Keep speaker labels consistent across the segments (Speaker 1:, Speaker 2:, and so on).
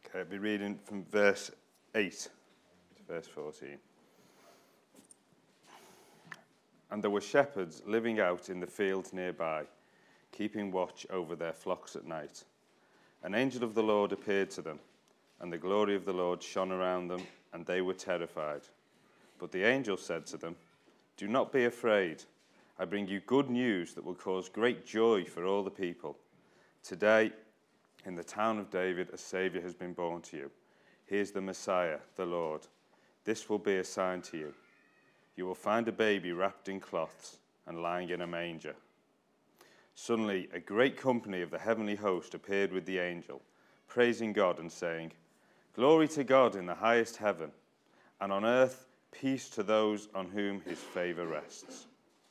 Speaker 1: Okay, I'll be reading from verse 8 to verse 14. And there were shepherds living out in the fields nearby, keeping watch over their flocks at night. An angel of the Lord appeared to them, and the glory of the Lord shone around them, and they were terrified. But the angel said to them, "Do not be afraid. I bring you good news that will cause great joy for all the people. Today, in the town of David, a Saviour has been born to you. He is the Messiah, the Lord. This will be a sign to you. You will find a baby wrapped in cloths and lying in a manger." Suddenly, a great company of the heavenly host appeared with the angel, praising God and saying, "Glory to God in the highest heaven, and on earth peace to those on whom his favour rests."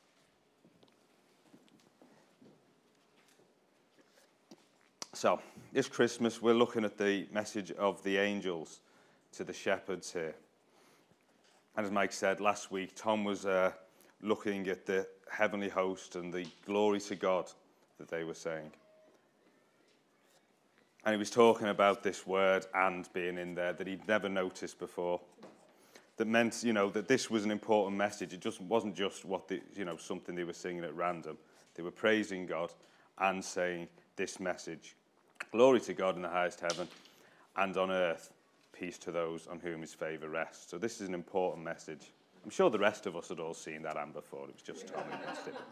Speaker 1: So, this Christmas, we're looking at the message of the angels to the shepherds here. And as Mike said last week, Tom was looking at the heavenly host and the glory to God that they were saying. And he was talking about this word "and" being in there that he'd never noticed before. That meant, that this was an important message. It just wasn't just something they were singing at random. They were praising God and saying this message: glory to God in the highest heaven, and on earth peace to those on whom his favour rests. So this is an important message. I'm sure the rest of us had all seen that "and" before. It was just Tom who missed it.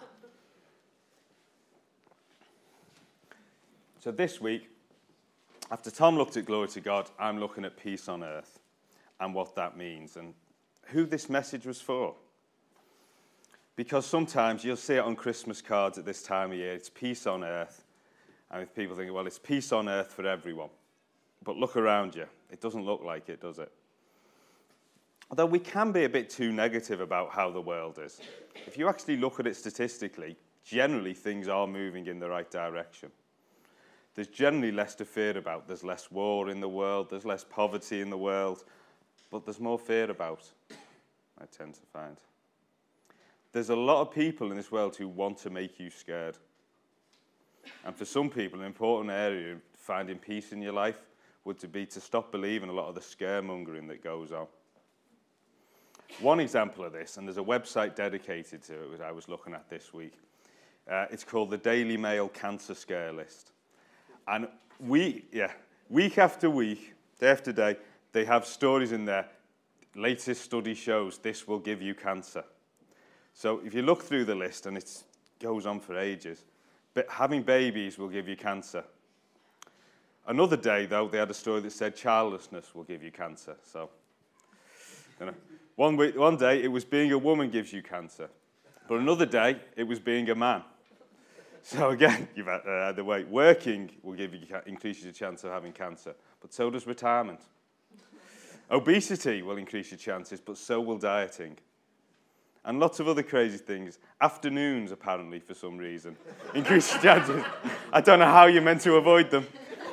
Speaker 1: So this week, after Tom looked at glory to God, I'm looking at peace on earth and what that means and who this message was for. Because sometimes you'll see it on Christmas cards at this time of year, it's peace on earth. And if people think, well, it's peace on earth for everyone. But look around you. It doesn't look like it, does it? Although we can be a bit too negative about how the world is. If you actually look at it statistically, generally things are moving in the right direction. There's generally less to fear about. There's less war in the world. There's less poverty in the world. But there's more fear about, I tend to find. There's a lot of people in this world who want to make you scared. And for some people, an important area of finding peace in your life would be to stop believing a lot of the scaremongering that goes on. One example of this, and there's a website dedicated to it that I was looking at this week. It's called the Daily Mail Cancer Scare List. And week after week, day after day, they have stories in there. Latest study shows this will give you cancer. So if you look through the list, and it goes on for ages, but having babies will give you cancer. Another day, though, they had a story that said childlessness will give you cancer. So, one day it was being a woman gives you cancer, but another day it was being a man. So again, you've had the way working will increase your chance of having cancer, but so does retirement. Obesity will increase your chances, but so will dieting. And lots of other crazy things. Afternoons, apparently, for some reason, increase your chances. I don't know how you're meant to avoid them.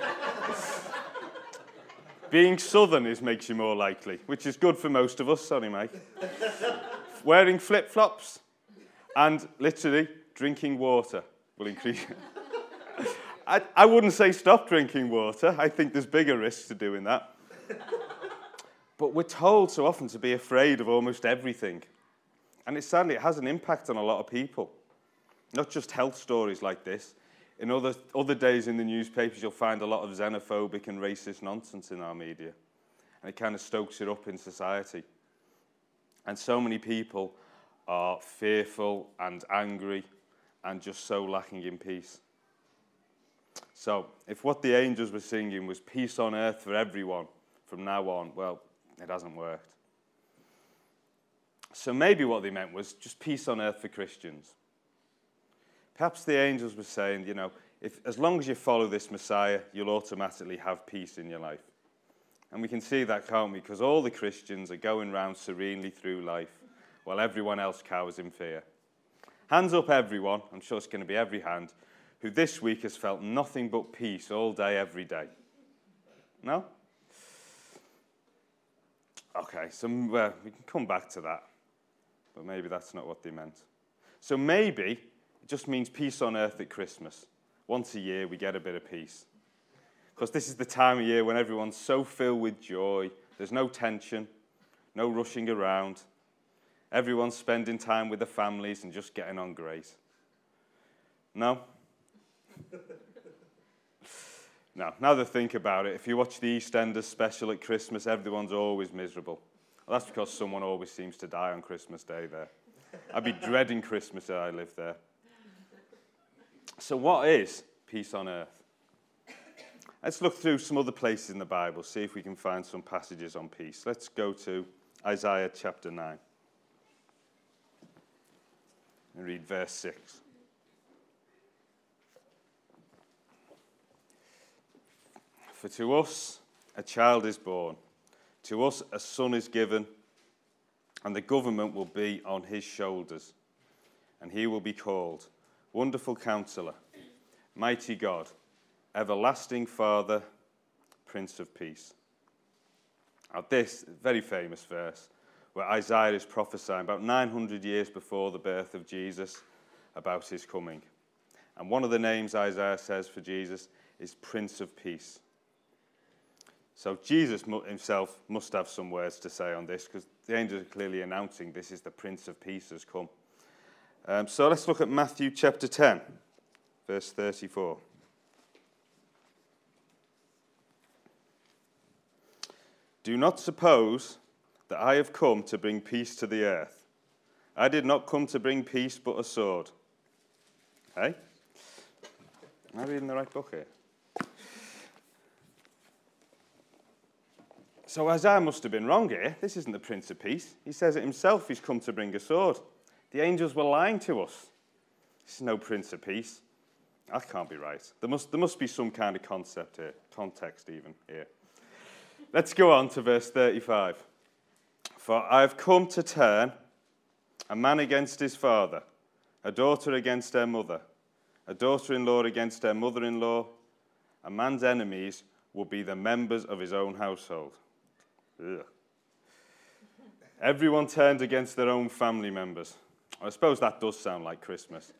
Speaker 1: Being southern makes you more likely, which is good for most of us. Sorry, Mike. Wearing flip-flops and literally drinking water will increase. I wouldn't say stop drinking water. I think there's bigger risks to doing that. But we're told so often to be afraid of almost everything. And sadly, it has an impact on a lot of people. Not just health stories like this. In other days in the newspapers, you'll find a lot of xenophobic and racist nonsense in our media. And it kind of stokes it up in society. And so many people are fearful and angry and just so lacking in peace. So, if what the angels were singing was peace on earth for everyone from now on, well, it hasn't worked. So maybe what they meant was just peace on earth for Christians. Perhaps the angels were saying, as long as you follow this Messiah, you'll automatically have peace in your life. And we can see that, can't we? Because all the Christians are going round serenely through life while everyone else cowers in fear. Hands up, everyone, I'm sure it's going to be every hand, who this week has felt nothing but peace all day, every day. No? Okay, so we can come back to that. But maybe that's not what they meant. So maybe it just means peace on earth at Christmas. Once a year, we get a bit of peace. Because this is the time of year when everyone's so filled with joy. There's no tension, no rushing around. Everyone's spending time with their families and just getting on great. No? No. Now that I think about it, if you watch the EastEnders special at Christmas, everyone's always miserable. Well, that's because someone always seems to die on Christmas Day there. I'd be dreading Christmas if I lived there. So what is peace on earth? Let's look through some other places in the Bible, see if we can find some passages on peace. Let's go to Isaiah chapter 9 and read verse 6. For to us a child is born, to us a son is given, and the government will be on his shoulders, and he will be called Wonderful Counselor, Mighty God, Everlasting Father, Prince of Peace. Now this very famous verse where Isaiah is prophesying about 900 years before the birth of Jesus about his coming. And one of the names Isaiah says for Jesus is Prince of Peace. So Jesus himself must have some words to say on this, because the angels are clearly announcing this is the Prince of Peace has come. So let's look at Matthew chapter 10, verse 34. Do not suppose that I have come to bring peace to the earth. I did not come to bring peace, but a sword. Hey? Am I reading the right book here? So Isaiah must have been wrong here. This isn't the Prince of Peace. He says it himself, he's come to bring a sword. The angels were lying to us. This is no Prince of Peace. That can't be right. There must be some kind of concept here, context even here. Let's go on to verse 35. For I have come to turn a man against his father, a daughter against her mother, a daughter-in-law against her mother-in-law. A man's enemies will be the members of his own household. Ugh. Everyone turned against their own family members. I suppose that does sound like Christmas.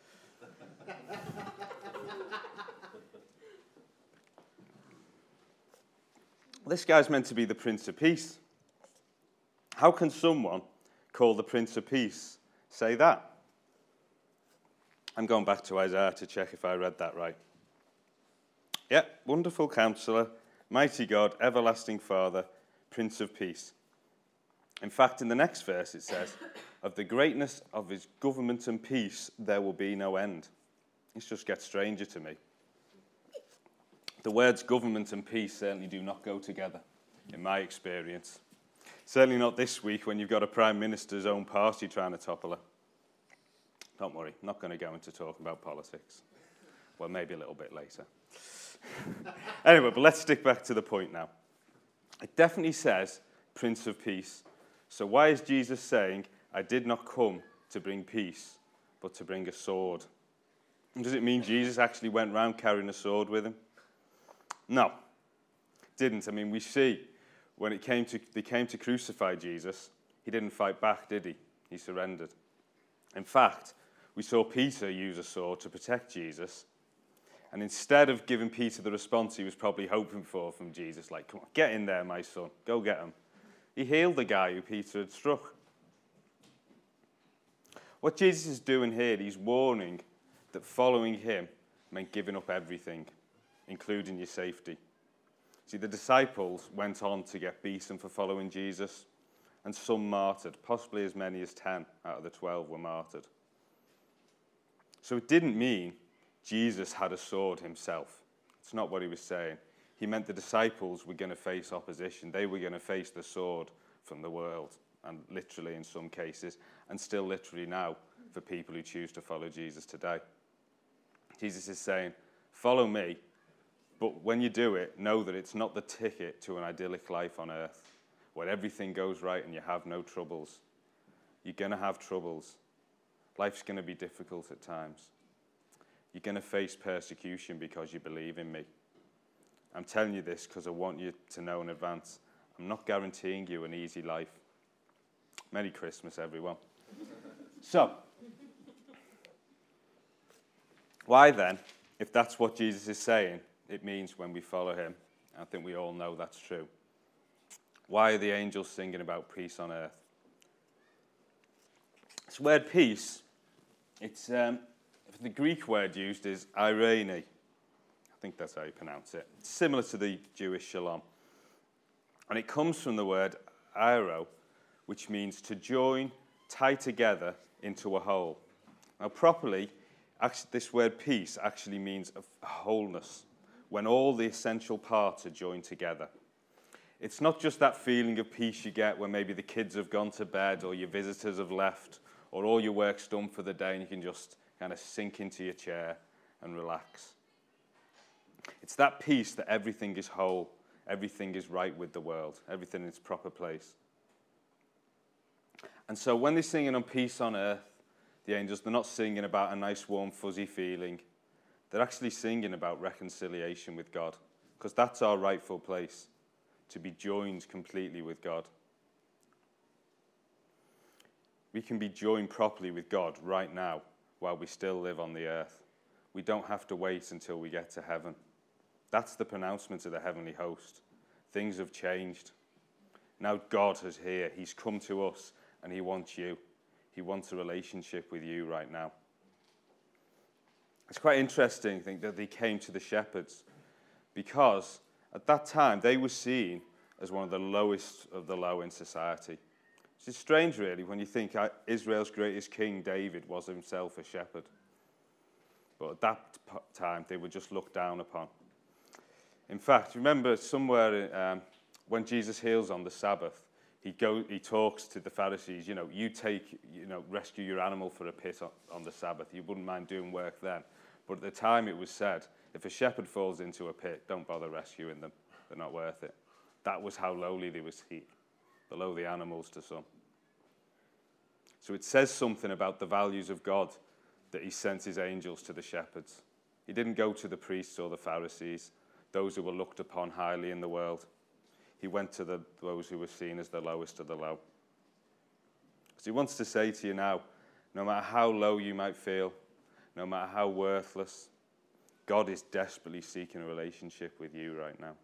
Speaker 1: This guy's meant to be the Prince of Peace. How can someone called the Prince of Peace say that? I'm going back to Isaiah to check if I read that right. Yeah, Wonderful Counselor, Mighty God, Everlasting Father, Prince of Peace. In fact, in the next verse it says, of the greatness of his government and peace there will be no end. This just gets stranger to me. The words government and peace certainly do not go together, in my experience. Certainly not this week when you've got a Prime Minister's own party trying to topple her. Don't worry, I'm not going to go into talking about politics. Well, maybe a little bit later. Anyway, but let's stick back to the point now. It definitely says Prince of Peace. So why is Jesus saying, I did not come to bring peace, but to bring a sword? And does it mean Jesus actually went around carrying a sword with him? No, didn't. I mean, we see when they came to crucify Jesus, he didn't fight back, did he? He surrendered. In fact, we saw Peter use a sword to protect Jesus. And instead of giving Peter the response he was probably hoping for from Jesus, like, come on, get in there, my son, go get him, he healed the guy who Peter had struck. What Jesus is doing here, he's warning that following him meant giving up everything, including your safety. See, the disciples went on to get beaten for following Jesus, and some martyred, possibly as many as 10 out of the 12 were martyred. So it didn't mean Jesus had a sword himself. It's not what he was saying. He meant the disciples were going to face opposition. They were going to face the sword from the world, and literally in some cases, and still literally now for people who choose to follow Jesus today. Jesus is saying, follow me, but when you do it, know that it's not the ticket to an idyllic life on earth, where everything goes right and you have no troubles. You're going to have troubles. Life's going to be difficult at times. You're going to face persecution because you believe in me. I'm telling you this because I want you to know in advance. I'm not guaranteeing you an easy life. Merry Christmas, everyone. So, why then, if that's what Jesus is saying, it means when we follow him. I think we all know that's true. Why are the angels singing about peace on earth? This word peace, it's the Greek word used is eirene. I think that's how you pronounce it. It's similar to the Jewish shalom. And it comes from the word eiro, which means to join, tie together into a whole. Now, properly, actually, this word peace actually means a wholeness, when all the essential parts are joined together. It's not just that feeling of peace you get when maybe the kids have gone to bed or your visitors have left or all your work's done for the day and you can just kind of sink into your chair and relax. It's that peace that everything is whole, everything is right with the world, everything in its proper place. And so when they're singing on peace on earth, the angels, they're not singing about a nice, warm, fuzzy feeling. They're actually singing about reconciliation with God, because that's our rightful place, to be joined completely with God. We can be joined properly with God right now while we still live on the earth. We don't have to wait until we get to heaven. That's the pronouncement of the heavenly host. Things have changed. Now God is here. He's come to us and he wants you. He wants a relationship with you right now. It's quite interesting, I think, that they came to the shepherds, because at that time they were seen as one of the lowest of the low in society. It's strange, really, when you think Israel's greatest king, David, was himself a shepherd. But at that time, they were just looked down upon. In fact, remember somewhere when Jesus heals on the Sabbath, he talks to the Pharisees, rescue your animal for a pit on the Sabbath. You wouldn't mind doing work then. But at the time it was said, if a shepherd falls into a pit, don't bother rescuing them. They're not worth it. That was how lowly they were seen, below the animals to some. So it says something about the values of God that he sent his angels to the shepherds. He didn't go to the priests or the Pharisees, those who were looked upon highly in the world. He went to those who were seen as the lowest of the low. So he wants to say to you now, no matter how low you might feel, no matter how worthless, God is desperately seeking a relationship with you right now.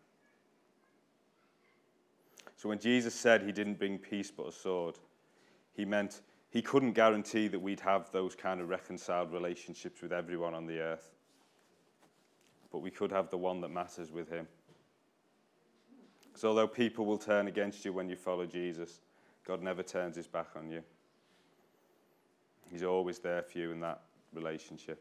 Speaker 1: So when Jesus said he didn't bring peace but a sword, he meant he couldn't guarantee that we'd have those kind of reconciled relationships with everyone on the earth. But we could have the one that matters with him. Because although people will turn against you when you follow Jesus, God never turns his back on you. He's always there for you in that relationship.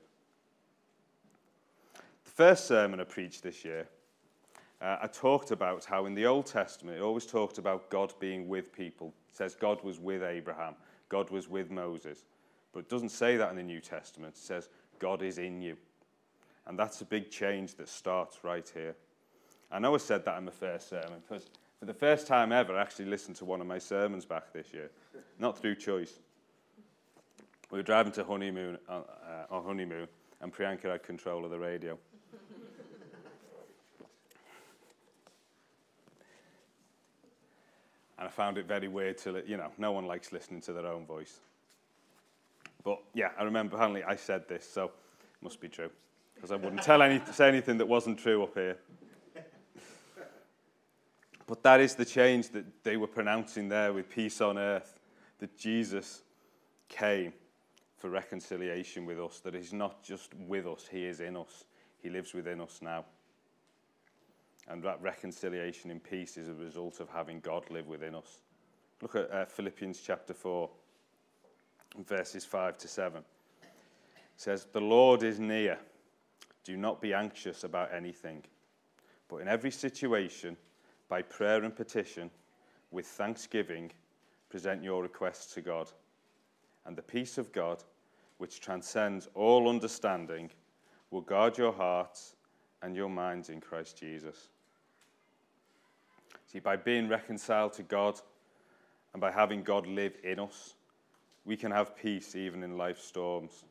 Speaker 1: The first sermon I preached this year, I talked about how in the Old Testament, it always talked about God being with people. It says God was with Abraham, God was with Moses. But it doesn't say that in the New Testament. It says God is in you. And that's a big change that starts right here. I know I said that in my first sermon, because for the first time ever, I actually listened to one of my sermons back this year, not through choice. We were driving to honeymoon, and Priyanka had control of the radio. And I found it very weird no one likes listening to their own voice. But yeah, I remember apparently I said this, so it must be true, because I wouldn't say anything that wasn't true up here. But that is the change that they were pronouncing there with peace on earth, that Jesus came for reconciliation with us, that he's not just with us, he is in us. He lives within us now. And that reconciliation in peace is a result of having God live within us. Look at Philippians chapter 4, verses 5 to 7. It says, "The Lord is near. Do not be anxious about anything, but in every situation, by prayer and petition, with thanksgiving, present your requests to God. And the peace of God, which transcends all understanding, will guard your hearts and your minds in Christ Jesus." See, by being reconciled to God and by having God live in us, we can have peace even in life's storms.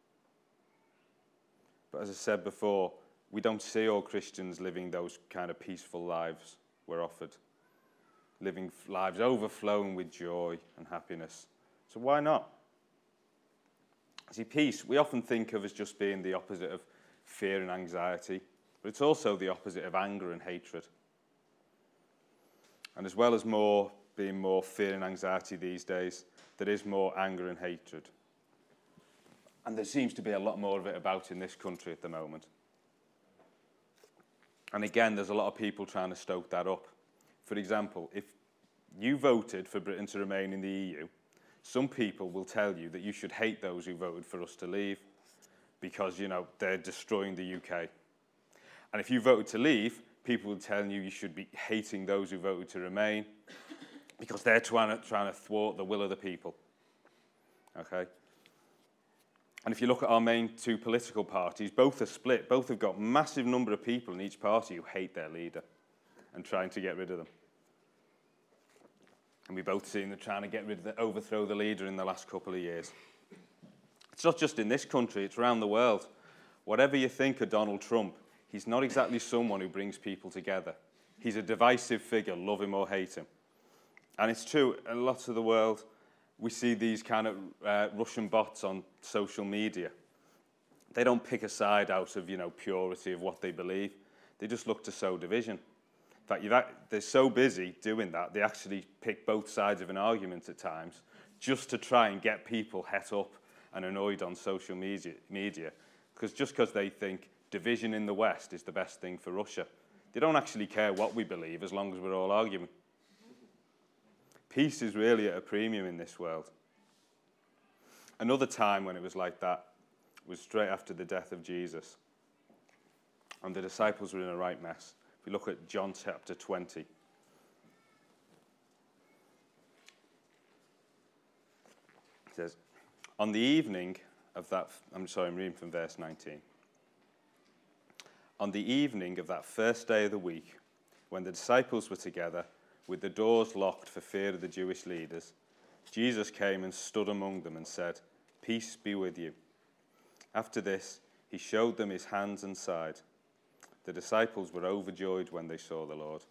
Speaker 1: But as I said before, we don't see all Christians living those kind of peaceful lives we're offered, living lives overflowing with joy and happiness. So why not? See, peace, we often think of as just being the opposite of fear and anxiety. But it's also the opposite of anger and hatred. And as well as being more fear and anxiety these days, there is more anger and hatred. And there seems to be a lot more of it about in this country at the moment. And again, there's a lot of people trying to stoke that up. For example, if you voted for Britain to remain in the EU, some people will tell you that you should hate those who voted for us to leave because, they're destroying the UK. And if you voted to leave, people will tell you should be hating those who voted to remain because they're trying to thwart the will of the people. Okay? And if you look at our main two political parties, both are split. Both have got a massive number of people in each party who hate their leader and trying to get rid of them. And we've both seen them trying to overthrow the leader in the last couple of years. It's not just in this country, it's around the world. Whatever you think of Donald Trump, he's not exactly someone who brings people together. He's a divisive figure, love him or hate him. And it's true, in lots of the world, we see these kind of Russian bots on social media. They don't pick a side out of, purity of what they believe. They just look to sow division. In fact, they're so busy doing that, they actually pick both sides of an argument at times just to try and get people het up and annoyed on social media. Because they think division in the West is the best thing for Russia. They don't actually care what we believe as long as we're all arguing. Peace is really at a premium in this world. Another time when it was like that was straight after the death of Jesus. And the disciples were in a right mess. If we look at John chapter 20. It says, on the evening of that, I'm reading from verse 19. On the evening of that first day of the week, when the disciples were together, with the doors locked for fear of the Jewish leaders, Jesus came and stood among them and said, "Peace be with you." After this, he showed them his hands and side. The disciples were overjoyed when they saw the Lord.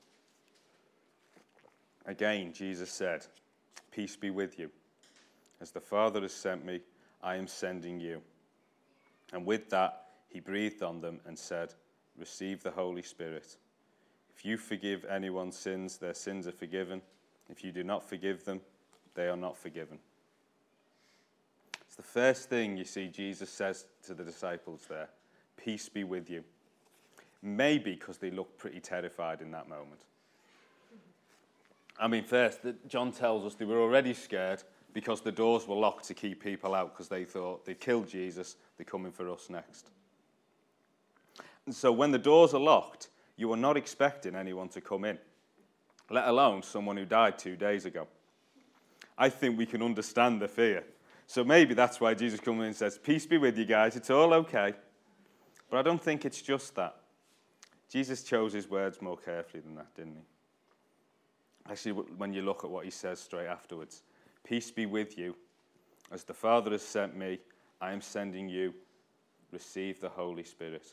Speaker 1: Again, Jesus said, "Peace be with you. As the Father has sent me, I am sending you." And with that, he breathed on them and said, "Receive the Holy Spirit. If you forgive anyone's sins, their sins are forgiven. If you do not forgive them, they are not forgiven." It's the first thing you see Jesus says to the disciples there. Peace be with you. Maybe because they looked pretty terrified in that moment. First, John tells us they were already scared because the doors were locked to keep people out because they thought they killed Jesus, they're coming for us next. And so when the doors are locked, you are not expecting anyone to come in, let alone someone who died 2 days ago. I think we can understand the fear. So maybe that's why Jesus comes in and says, "Peace be with you guys, it's all okay." But I don't think it's just that. Jesus chose his words more carefully than that, didn't he? Actually, when you look at what he says straight afterwards, "Peace be with you. As the Father has sent me, I am sending you. Receive the Holy Spirit."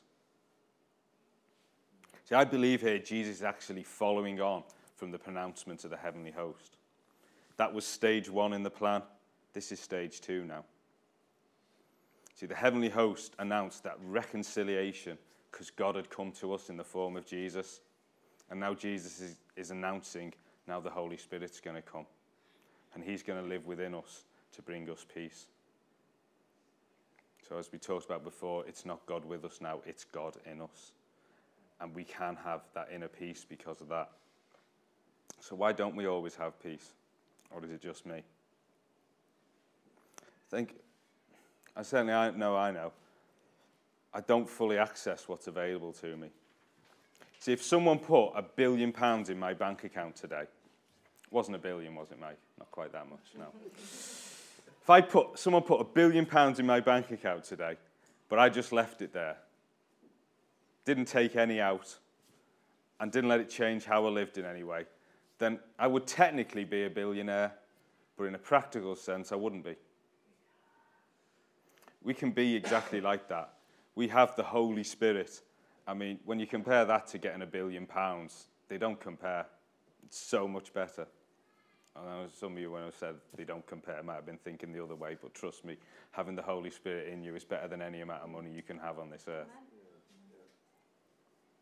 Speaker 1: See, I believe here Jesus is actually following on from the pronouncement of the heavenly host. That was stage 1 in the plan. This is stage 2 now. See, the heavenly host announced that reconciliation because God had come to us in the form of Jesus. And now Jesus is announcing, now the Holy Spirit's going to come. And he's going to live within us to bring us peace. So as we talked about before, it's not God with us now, it's God in us. And we can have that inner peace because of that. So why don't we always have peace? Or is it just me? I know. I don't fully access what's available to me. See, if someone put £1 billion in my bank account today, it wasn't £1 billion, was it, Mike? Not quite that much, no. If someone put £1 billion in my bank account today, but I just left it there, didn't take any out, and didn't let it change how I lived in any way, then I would technically be a billionaire, but in a practical sense, I wouldn't be. We can be exactly like that. We have the Holy Spirit. When you compare that to getting £1 billion, they don't compare. It's so much better. I know some of you, when I said they don't compare, might have been thinking the other way, but trust me, having the Holy Spirit in you is better than any amount of money you can have on this earth.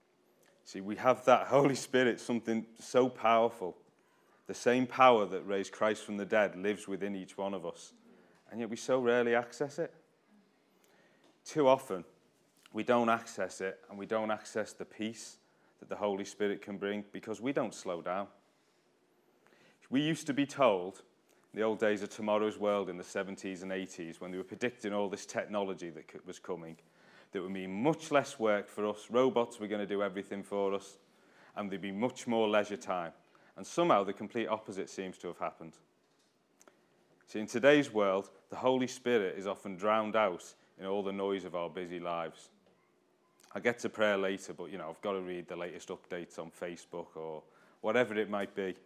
Speaker 1: See, we have that Holy Spirit, something so powerful. The same power that raised Christ from the dead lives within each one of us. And yet we so rarely access it. Too often, we don't access it, and we don't access the peace that the Holy Spirit can bring because we don't slow down. We used to be told, in the old days of Tomorrow's World in the 70s and 80s, when they were predicting all this technology that was coming, that would mean much less work for us, robots were going to do everything for us, and there'd be much more leisure time. And somehow the complete opposite seems to have happened. See, in today's world, the Holy Spirit is often drowned out in all the noise of our busy lives. I'll get to prayer later, but, I've got to read the latest updates on Facebook or whatever it might be.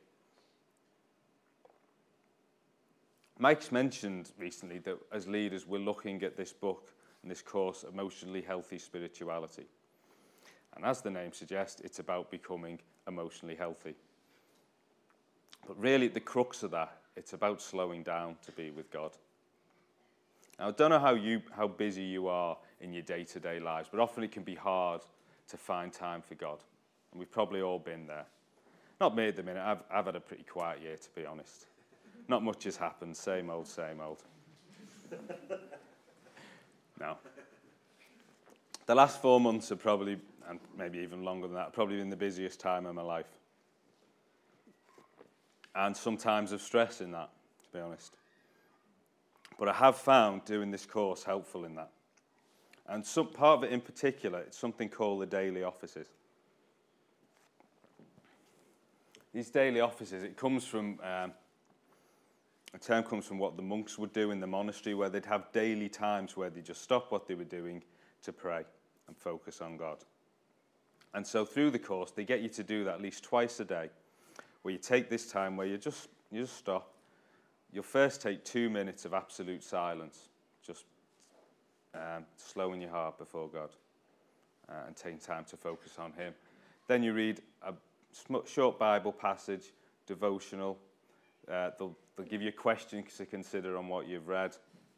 Speaker 1: Mike's mentioned recently that as leaders, we're looking at this book and this course, Emotionally Healthy Spirituality. And as the name suggests, it's about becoming emotionally healthy. But really, at the crux of that, it's about slowing down to be with God. Now, I don't know how busy you are in your day-to-day lives, but often it can be hard to find time for God. And we've probably all been there. Not me at the minute. I've had a pretty quiet year, to be honest. Not much has happened. Same old, same old. No. The last 4 months have probably, and maybe even longer than that, probably been the busiest time of my life. And some times of stress in that, to be honest. But I have found doing this course helpful in that. And some part of it in particular, it's something called the daily offices. These daily offices, it comes from, a term comes from what the monks would do in the monastery, where they'd have daily times where they'd just stop what they were doing to pray and focus on God. And so through the course, they get you to do that at least twice a day, where you take this time where you just stop. You'll first take 2 minutes of absolute silence, just slowing your heart before God and taking time to focus on Him. Then you read a short Bible passage, devotional. They'll give you a question to consider on what you've read,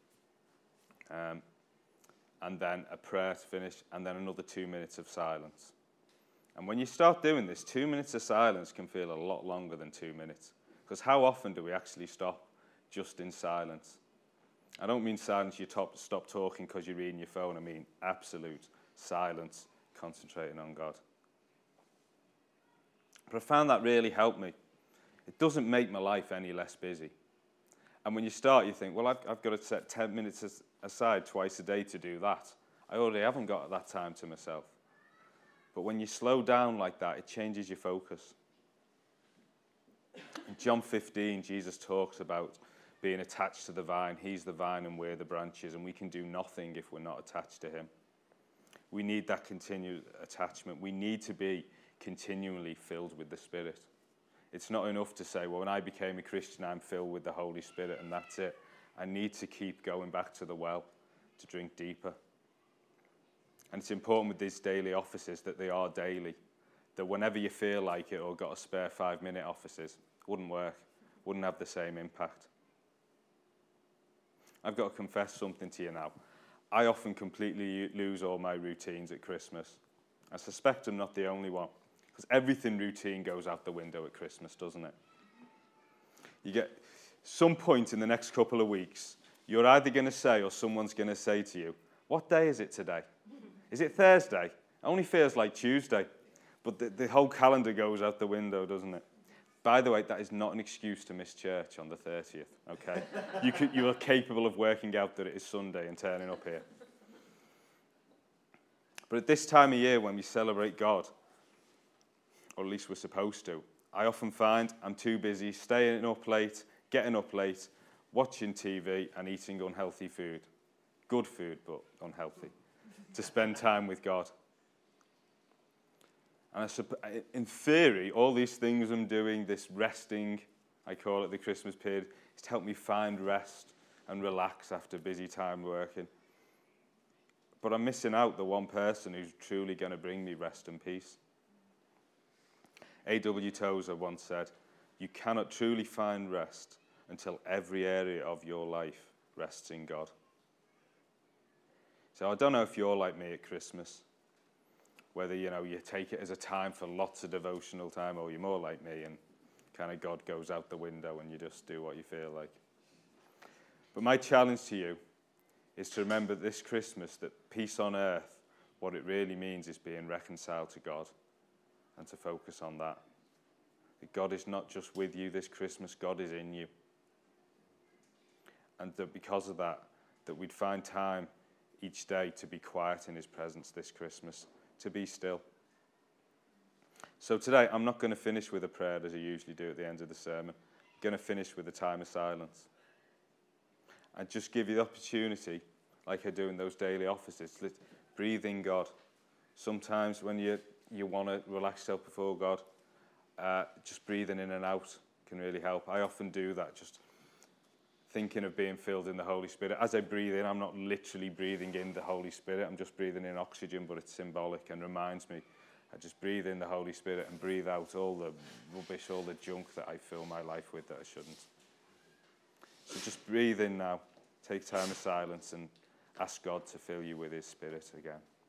Speaker 1: and then a prayer to finish, and then another 2 minutes of silence. And when you start doing this, 2 minutes of silence can feel a lot longer than 2 minutes. Because how often do we actually stop just in silence? I don't mean silence you stop talking because you're reading your phone. I mean absolute silence, concentrating on God. But I found that really helped me. It doesn't make my life any less busy. And when you start, you think, well, I've got to set 10 minutes aside twice a day to do that. I already haven't got that time to myself. But when you slow down like that, it changes your focus. In John 15, Jesus talks about being attached to the vine. He's the vine and we're the branches, and we can do nothing if we're not attached to Him. We need that continued attachment. We need to be continually filled with the Spirit. It's not enough to say, well, when I became a Christian, I'm filled with the Holy Spirit, and that's it. I need to keep going back to the well to drink deeper. And it's important with these daily offices that they are daily, that whenever you feel like it or got a spare 5-minute offices, wouldn't work, wouldn't have the same impact. I've got to confess something to you now. I often completely lose all my routines at Christmas. I suspect I'm not the only one, because everything routine goes out the window at Christmas, doesn't it? You get some point in the next couple of weeks, you're either going to say or someone's going to say to you, what day is it today? Is it Thursday? It only feels like Tuesday. But the whole calendar goes out the window, doesn't it? By the way, that is not an excuse to miss church on the 30th, okay? You are capable of working out that it is Sunday and turning up here. But at this time of year when we celebrate God, or at least we're supposed to, I often find I'm too busy staying up late, getting up late, watching TV and eating unhealthy food. Good food, but unhealthy. To spend time with God. And in theory, all these things I'm doing, this resting, I call it the Christmas period, is to help me find rest and relax after busy time working. But I'm missing out the one person who's truly going to bring me rest and peace. A.W. Tozer once said, you cannot truly find rest until every area of your life rests in God. So I don't know if you're like me at Christmas, whether, you take it as a time for lots of devotional time, or you're more like me and kind of God goes out the window and you just do what you feel like. But my challenge to you is to remember this Christmas that peace on earth, what it really means is being reconciled to God, and to focus on that. That God is not just with you this Christmas, God is in you. And that because of that, that we'd find time each day to be quiet in his presence this Christmas, to be still. So today, I'm not going to finish with a prayer as I usually do at the end of the sermon. I'm going to finish with a time of silence. And just give you the opportunity, like I do in those daily offices, to breathe in God. Sometimes when you want to relax yourself before God, just breathing in and out can really help. I often do that, just thinking of being filled in the Holy Spirit. As I breathe in, I'm not literally breathing in the Holy Spirit. I'm just breathing in oxygen, but it's symbolic and reminds me. I just breathe in the Holy Spirit and breathe out all the rubbish, all the junk that I fill my life with that I shouldn't. So just breathe in now, take time of silence and ask God to fill you with his Spirit again.